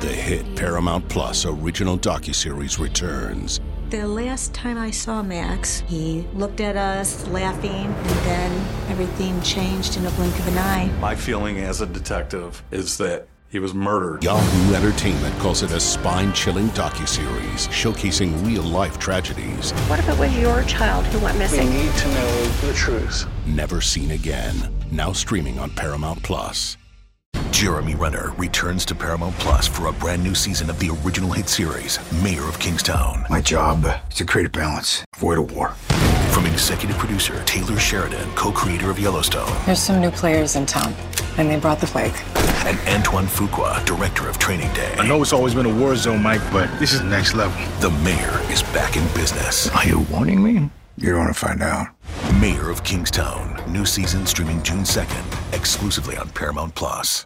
The hit Paramount Plus original docuseries returns. The last time I saw Max, he looked at us laughing, and then everything changed in a blink of an eye. My feeling as a detective is that he was murdered. Yahoo Entertainment calls it a spine-chilling docuseries showcasing real-life tragedies. What if it was your child who went missing? We need to know the truth. Never seen again. Now streaming on Paramount Plus. Jeremy Renner returns to Paramount Plus for a brand new season of the original hit series, Mayor of Kingstown. My job is to create a balance, avoid a war. From executive producer Taylor Sheridan, co-creator of Yellowstone. There's some new players in town, and they brought the plague. And Antoine Fuqua, director of Training Day. I know it's always been a war zone, Mike, but this is next level. The Mayor is back in business. Are you warning me? You don't want to find out. Mayor of Kingstown. New season streaming June 2nd, exclusively on Paramount Plus.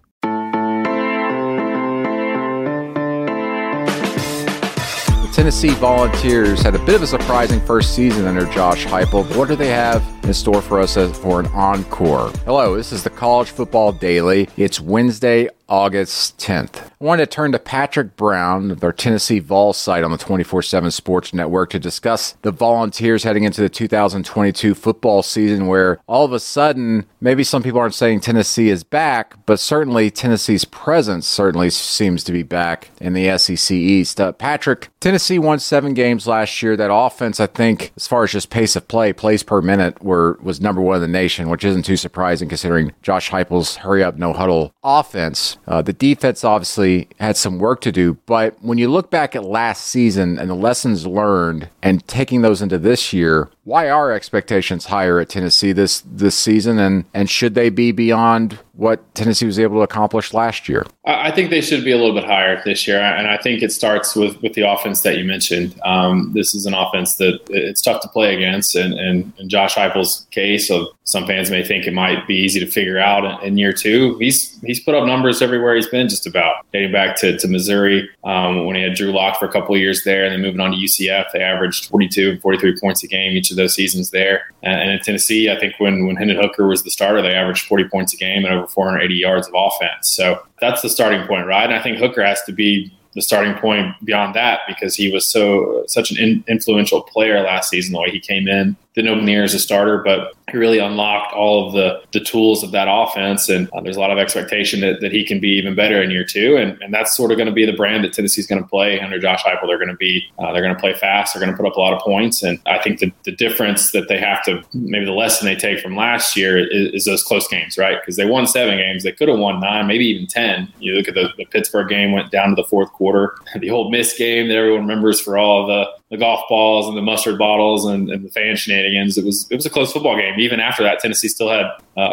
Tennessee Volunteers had a bit of a surprising first season under Josh Heupel. What do they have in store for us for an encore? Hello, this is the College Football Daily. It's Wednesday, August 10th. I wanted to turn to Patrick Brown of our Tennessee Vol site on the 24/7 Sports Network to discuss the Volunteers heading into the 2022 football season, where all of a sudden, maybe some people aren't saying Tennessee is back, but certainly Tennessee's presence certainly seems to be back in the SEC East. Patrick, Tennessee won 7 games last year. That offense, I think, as far as just pace of play, plays per minute, was number one in the nation, which isn't too surprising considering Josh Heupel's hurry-up, no-huddle offense. The defense obviously had some work to do, but when you look back at last season and the lessons learned and taking those into this year, why are expectations higher at Tennessee this season, and should they be beyond what Tennessee was able to accomplish last year? I think they should be a little bit higher this year, and I think it starts with the offense that you mentioned. This is an offense that it's tough to play against, and in Josh Heupel's case, of some fans may think it might be easy to figure out in year two. He's put up numbers everywhere he's been, just about dating back to Missouri when he had Drew Lock for a couple of years there, and then moving on to UCF. They averaged 42 and 43 points a game each of those seasons there. And in Tennessee, I think when Hendon Hooker was the starter, they averaged 40 points a game and over 480 yards of offense. So that's the starting point, right? And I think Hooker has to be the starting point beyond that, because he was such an influential player last season, the way he came in. Didn't open the year as a starter, but he really unlocked all of the tools of that offense. And there's a lot of expectation that he can be even better in year two. And that's sort of going to be the brand that Tennessee's going to play under Josh Heupel. They're going to play fast. They're going to put up a lot of points. And I think the difference that they have to, maybe the lesson they take from last year is those close games, right? Because they won 7 games. They could have won 9, maybe even 10. You look at the Pittsburgh game, went down to the fourth quarter. The old Miss game that everyone remembers for all of the golf balls and the mustard bottles and the fan shenanigans. It was a close football game. Even after that, Tennessee still had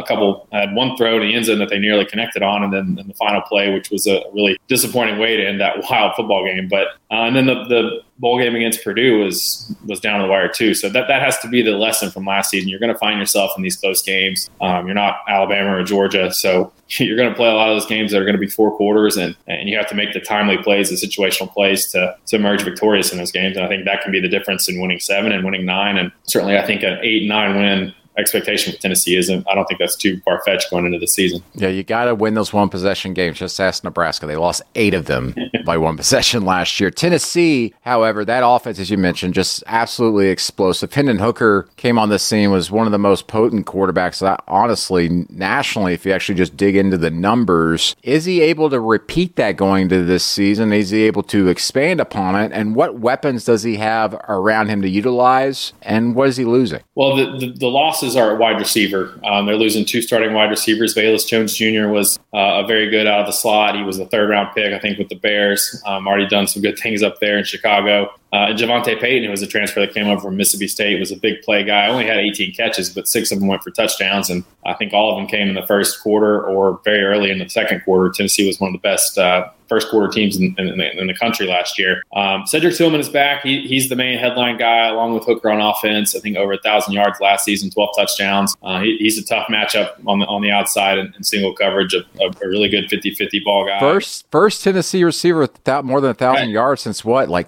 had one throw to the end zone that they nearly connected on, and then the final play, which was a really disappointing way to end that wild football game. But and then the bowl game against Purdue was down to the wire too. So that has to be the lesson from last season. You're going to find yourself in these close games. You're not Alabama or Georgia, so you're going to play a lot of those games that are going to be 4 quarters, and you have to make the timely plays, the situational plays to emerge victorious in those games. And I think that can be the difference in winning 7 and winning 9. And certainly I think an 8-9 win expectation for Tennessee isn't. I don't think that's too far-fetched going into the season. Yeah, you got to win those one-possession games. Just ask Nebraska. They lost 8 of them by one possession last year. Tennessee, however, that offense, as you mentioned, just absolutely explosive. Hendon Hooker came on the scene, was one of the most potent quarterbacks, honestly, nationally, if you actually just dig into the numbers. Is he able to repeat that going into this season? Is he able to expand upon it? And what weapons does he have around him to utilize? And what is he losing? Well, the losses are at wide receiver. They're losing 2 starting wide receivers. Velus Jones Jr. was a very good out of the slot. He was a 3rd-round pick, I think, with the Bears. Already done some good things up there in Chicago. And Javonte Payton, who was a transfer that came over from Mississippi State, was a big play guy. Only had 18 catches, but 6 of them went for touchdowns. And I think all of them came in the first quarter or very early in the second quarter. Tennessee was one of the best first quarter teams in the country last year. Cedric Tillman is back. He's the main headline guy, along with Hooker on offense. I think over 1,000 yards last season, 12 touchdowns. He's a tough matchup on the outside in single coverage, a really good 50-50 ball guy. First Tennessee receiver without more than 1,000 yards since what, like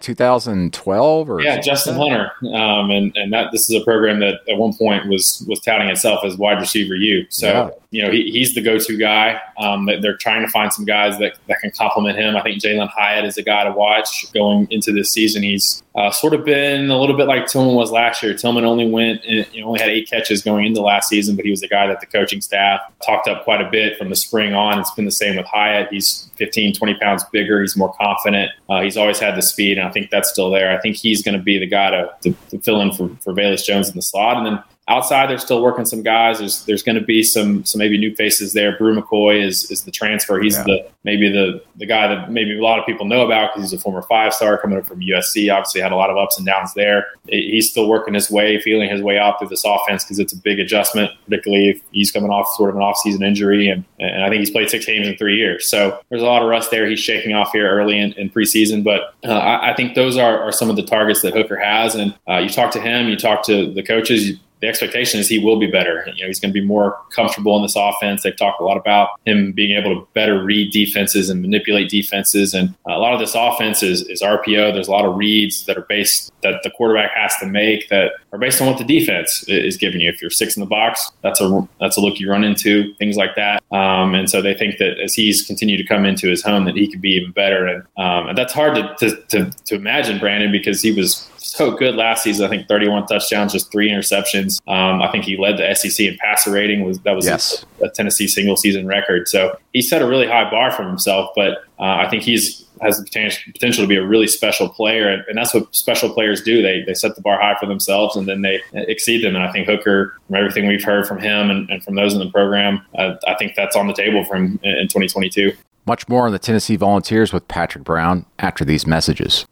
2012? Or Justin Hunter. And that this is a program that at one point was touting itself as wide receiver U. So he's the go-to guy. They're trying to find some guys that can complement him. I think Jalen Hyatt is a guy to watch going into this season. He's sort of been a little bit like Tillman was last year. Tillman only had 8 catches going into last season, but he was the guy that the coaching staff talked up quite a bit from the spring on. It's been the same with Hyatt. He's 15, 20 pounds bigger. He's more confident. He's always had the speed, and I think that's still there. I think he's going to be the guy to fill in for Velus Jones in the slot. And then outside, they're still working some guys. There's going to be some maybe new faces there. Brew McCoy is the transfer. He's the guy that maybe a lot of people know about because he's a former 5-star coming up from USC. Obviously had a lot of ups and downs there. He's still working his way, feeling his way out through this offense because it's a big adjustment, particularly if he's coming off sort of an off-season injury. And I think he's played 6 games in 3 years. So there's a lot of rust there. He's shaking off here early in preseason. But I think those are some of the targets that Hooker has. And you talk to him, you talk to the coaches, the expectation is he will be better. He's going to be more comfortable in this offense. They've talked a lot about him being able to better read defenses and manipulate defenses. And a lot of this offense is RPO. There's a lot of reads that the quarterback has to make that are based on what the defense is giving you. If you're 6 in the box, that's a look you run into, things like that. And so they think that as he's continued to come into his home, that he could be even better. And that's hard to imagine, Brandon, because he was so good last season. I think 31 touchdowns, just 3 interceptions. I think he led the SEC in passer rating. That was a Tennessee single season record. So he set a really high bar for himself, but I think has the potential to be a really special player. And that's what special players do. They set the bar high for themselves and then they exceed them. And I think Hooker, from everything we've heard from him and from those in the program, I think that's on the table for him in 2022. Much more on the Tennessee Volunteers with Patrick Brown after these messages.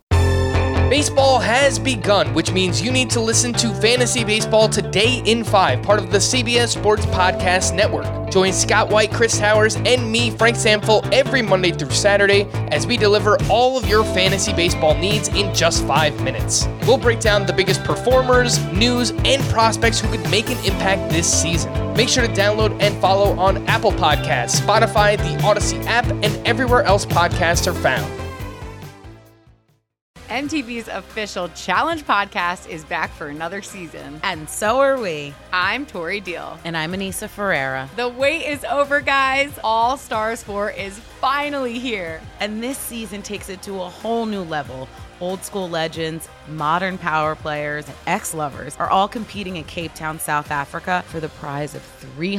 Baseball has begun, which means you need to listen to Fantasy Baseball Today in 5, part of the CBS Sports Podcast Network. Join Scott White, Chris Towers, and me, Frank Samfel, every Monday through Saturday as we deliver all of your fantasy baseball needs in just 5 minutes. We'll break down the biggest performers, news, and prospects who could make an impact this season. Make sure to download and follow on Apple Podcasts, Spotify, the Odyssey app, and everywhere else podcasts are found. MTV's official Challenge podcast is back for another season. And so are we. I'm Tori Deal. And I'm Anissa Ferreira. The wait is over, guys. All Stars 4 is finally here. And this season takes it to a whole new level. Old school legends, modern power players, and ex-lovers are all competing in Cape Town, South Africa for the prize of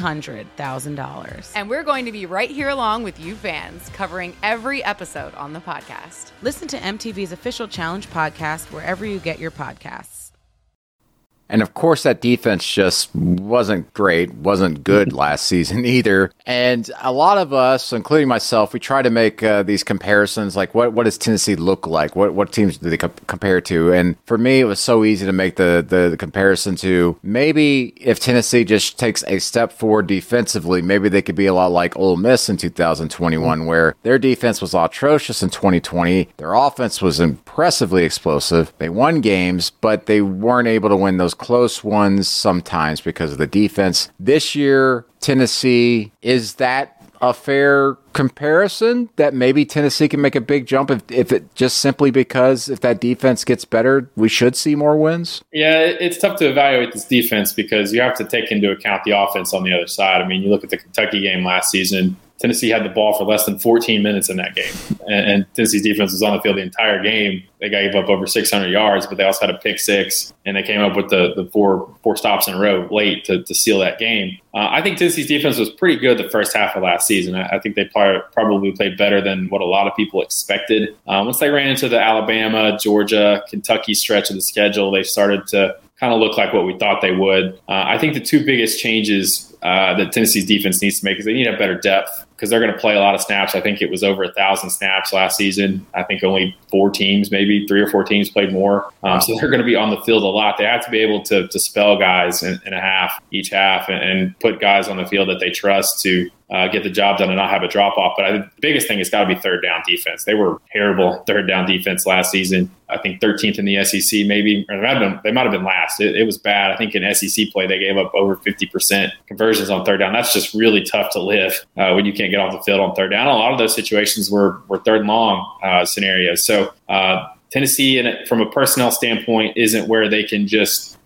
$300,000. And we're going to be right here along with you fans, covering every episode on the podcast. Listen to MTV's official Challenge podcast wherever you get your podcasts. And of course, that defense just wasn't great, wasn't good last season either. And a lot of us, including myself, we try to make these comparisons, like what does Tennessee look like? What teams do they compare to? And for me, it was so easy to make the comparison to maybe if Tennessee just takes a step forward defensively, maybe they could be a lot like Ole Miss in 2021, where their defense was atrocious in 2020. Their offense was impressively explosive. They won games, but they weren't able to win those close ones sometimes because of the defense. This year, Tennessee, is that a fair comparison that maybe Tennessee can make a big jump if it just simply because if that defense gets better, we should see more wins? Yeah, it's tough to evaluate this defense because you have to take into account the offense on the other side. I mean, you look at the Kentucky game last season, Tennessee had the ball for less than 14 minutes in that game. And Tennessee's defense was on the field the entire game. They gave up over 600 yards, but they also had a pick six, and they came up with the four stops in a row late to seal that game. I think Tennessee's defense was pretty good the first half of last season. I think they probably played better than what a lot of people expected. Once they ran into the Alabama, Georgia, Kentucky stretch of the schedule, they started to kind of look like what we thought they would. I think the two biggest changes that Tennessee's defense needs to make is they need to have better depth because they're going to play a lot of snaps. I think it was over 1,000 snaps last season. I think only 4 teams, maybe 3 or 4 teams played more. So they're going to be on the field a lot. They have to be able to spell guys in a half, each half, and put guys on the field that they trust to get the job done and not have a drop-off. But the biggest thing has got to be third down defense. They were terrible third down defense last season. I think 13th in the SEC maybe, or they might have been last. It was bad. I think in SEC play they gave up over 50% conversions on third down. That's just really tough to live when you can't get off the field on third down. A lot of those situations were third and long scenarios. So Tennessee, from a personnel standpoint, isn't where they can just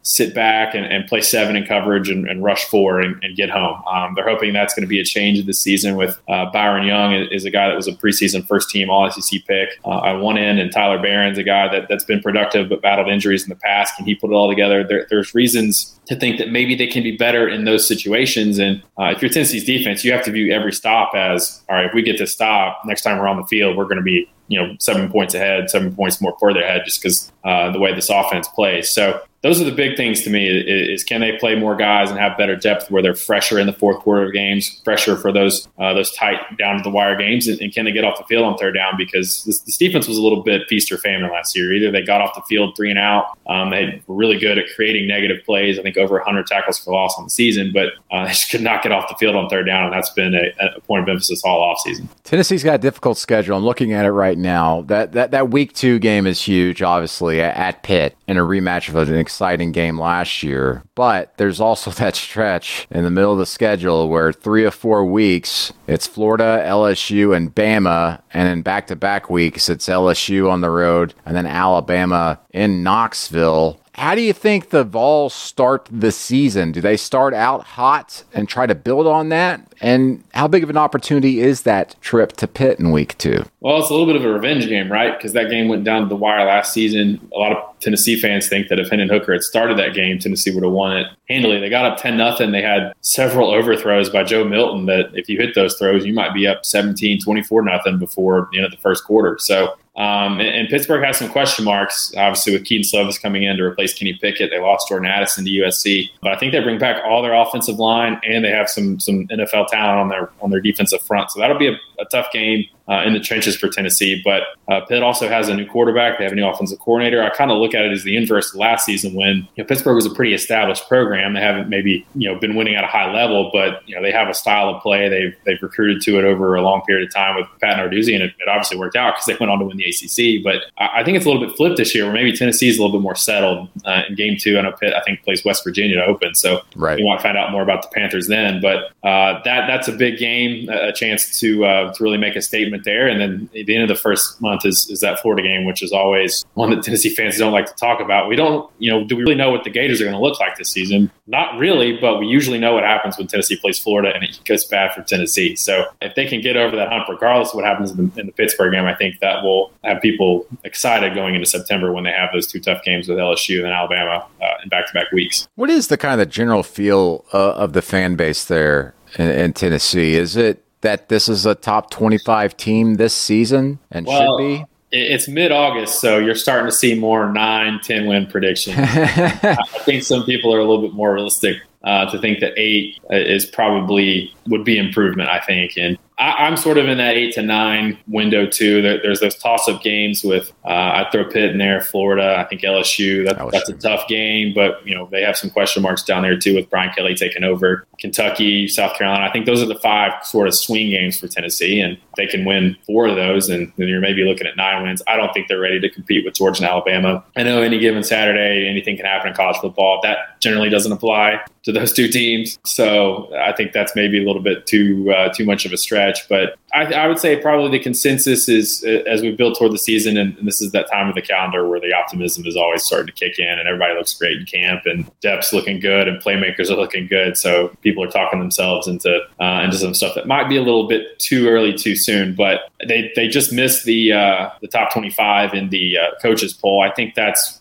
sit back and play 7 in coverage and rush 4 and get home. They're hoping that's going to be a change this season with Byron Young is a guy that was a preseason first-team All-SEC pick on one end, and Tyler Barron's a guy that's been productive but battled injuries in the past. Can he put it all together? There's reasons to think that maybe they can be better in those situations. And if you're Tennessee's defense, you have to view every stop as, all right, if we get this stop, next time we're on the field, we're going to be 7 points ahead, 7 points more further ahead just because the way this offense plays. So those are the big things to me is can they play more guys and have better depth where they're fresher in the fourth quarter of games, fresher for those tight down to the wire games, and can they get off the field on third down? Because this defense was a little bit feast or famine last year. Either they got off the field 3 and out, they were really good at creating negative plays. I think over 100 tackles for loss on the season, but they just could not get off the field on third down, and that's been a point of emphasis all offseason. Tennessee's got a difficult schedule. I'm looking at it right now. That week 2 game is huge, obviously, at Pitt, in a rematch of an exciting game last year. But there's also that stretch in the middle of the schedule where 3 of 4 weeks, it's Florida, LSU, and Bama. And in back-to-back weeks, it's LSU on the road and then Alabama in Knoxville. How do you think the Vols start the season? Do they start out hot and try to build on that? And how big of an opportunity is that trip to Pitt in week 2? Well, it's a little bit of a revenge game, right? Because that game went down to the wire last season. A lot of Tennessee fans think that if Hendon Hooker had started that game, Tennessee would have won it handily. They got up 10-0. They had several overthrows by Joe Milton that if you hit those throws, you might be up 17, 24-0 before the end of the first quarter. So, and Pittsburgh has some question marks, obviously, with Keaton Slovis coming in to replace Kenny Pickett. They lost Jordan Addison to USC. But I think they bring back all their offensive line, and they have some NFL talent on their defensive front. So that'll be a tough game in the trenches for Tennessee. But Pitt also has a new quarterback. They have a new offensive coordinator. I kind of look at it as the inverse of last season when Pittsburgh was a pretty established program. They haven't maybe been winning at a high level, but they have a style of play. They've recruited to it over a long period of time with Pat Narduzzi, and it obviously worked out because they went on to win the ACC. But I think it's a little bit flipped this year where maybe Tennessee's a little bit more settled in game 2. I know Pitt, I think, plays West Virginia to open, so right. We might find out more about the Panthers then. But that's a big game, a chance to really make a statement there. And then at the end of the first month is that Florida game, which is always one that Tennessee fans don't like to talk about. We don't, do we really know what the Gators are going to look like this season? Not really, but we usually know what happens when Tennessee plays Florida and it goes bad for Tennessee. So if they can get over that hump, regardless of what happens in the Pittsburgh game, I think that will have people excited going into September when they have those 2 tough games with LSU and Alabama in back-to-back weeks. What is the kind of general feel of the fan base there in Tennessee? Is it that this is a top 25 team this season and should be? It's mid-August, so you're starting to see more 9-10 win predictions. I think some people are a little bit more realistic to think that 8 is probably would be improvement, I think. And I'm sort of in that 8 to 9 window too. There's those toss-up games with I throw Pitt in there, Florida. I think LSU. That's a tough game, but they have some question marks down there too with Brian Kelly taking over. Kentucky, South Carolina. I think those are the 5 sort of swing games for Tennessee, and they can win 4 of those, and then you're maybe looking at 9 wins. I don't think they're ready to compete with Georgia and Alabama. I know any given Saturday, anything can happen in college football. That generally doesn't apply to those 2 teams, so I think that's maybe a little bit too much of a stretch. But I would say probably the consensus is as we build toward the season, and this is that time of the calendar where the optimism is always starting to kick in, and everybody looks great in camp, and depth's looking good, and playmakers are looking good. So people are talking themselves into some stuff that might be a little bit too early, too soon. But they just missed the top 25 in the coaches poll. I think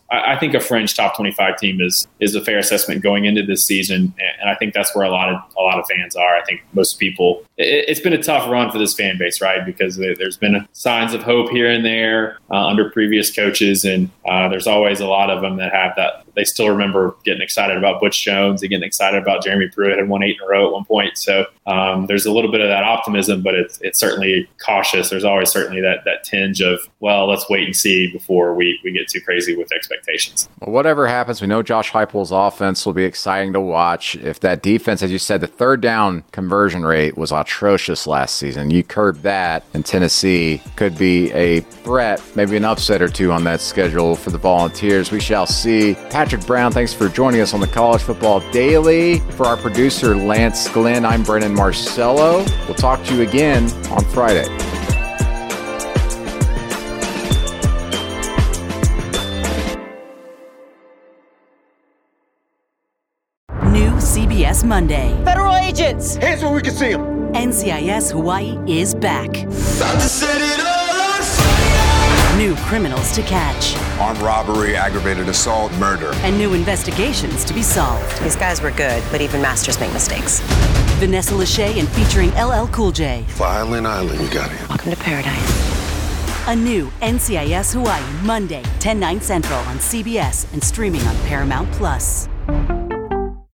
a fringe top 25 team is a fair assessment going into this season, and I think that's where a lot of fans are. I think most people. It's been a tough run for this fan base, right? Because there's been signs of hope here and there under previous coaches, and there's always a lot of them that have that. They still remember getting excited about Butch Jones and getting excited about Jeremy Pruitt and won 8 in a row at one point. So there's a little bit of that optimism, but it's certainly cautious. There's always certainly that tinge of, well, let's wait and see before we get too crazy with expectations. Well, whatever happens, we know Josh Heupel's offense will be exciting to watch. If that defense, as you said, the third down conversion rate was atrocious last season. You curb that, and Tennessee could be a threat, maybe an upset or 2 on that schedule for the Volunteers. We shall see. Patrick Brown, thanks for joining us on the College Football Daily. For our producer, Lance Glenn, I'm Brennan Marcello. We'll talk to you again on Friday. CBS Monday. Federal agents! Hands where we can see them! NCIS Hawaii is back. About to set it all on fire! New criminals to catch. Armed robbery, aggravated assault, murder. And new investigations to be solved. These guys were good, but even masters make mistakes. Vanessa Lachey and featuring LL Cool J. Violin Island, you got it. Welcome to paradise. A new NCIS Hawaii, Monday, 10/9 Central on CBS and streaming on Paramount+.